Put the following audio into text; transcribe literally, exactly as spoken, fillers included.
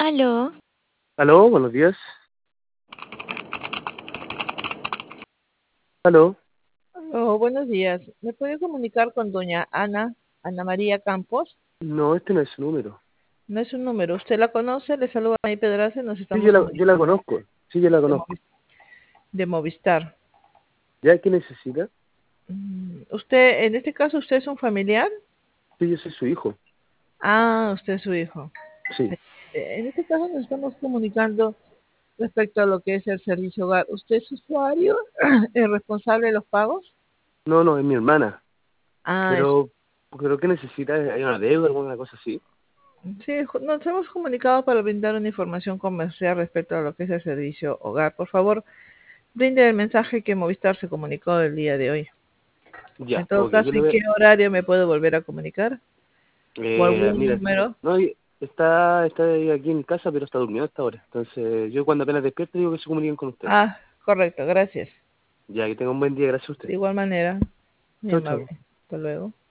Aló. Aló, buenos días. Aló. Oh, buenos días. ¿Me puede comunicar con doña Ana, Ana María Campos? No, este no es su número. No es un número. ¿Usted la conoce? Le saluda a mi Pedraza. Nos Sí, yo estamos la, yo la comunicando conozco. Sí, yo la de, conozco. Movi- de Movistar. ¿Ya qué necesita? Mm, ¿Usted, en este caso, usted es un familiar? Sí, yo soy su hijo. Ah, usted es su hijo. Sí. Eh, En este caso nos estamos comunicando respecto a lo que es el servicio hogar. ¿Usted es usuario? ¿Es responsable de los pagos? No, no, es mi hermana. Ah, es. Pero, pero ¿qué necesita? ¿Hay una deuda, alguna cosa así? Sí, ju- nos hemos comunicado para brindar una información comercial respecto a lo que es el servicio hogar. Por favor, brinde el mensaje que Movistar se comunicó el día de hoy. En Ya, todo ok, caso, yo le ¿en voy... qué horario me puedo volver a comunicar? ¿O Eh, algún mira, número? no, y- está, está aquí en casa, pero está durmiendo hasta ahora. Entonces, yo cuando apenas despierto digo que se comuniquen con usted. Ah, correcto, gracias. Ya, que tenga un buen día, gracias a usted. De igual manera, muy Chau, amable. chau. Hasta luego.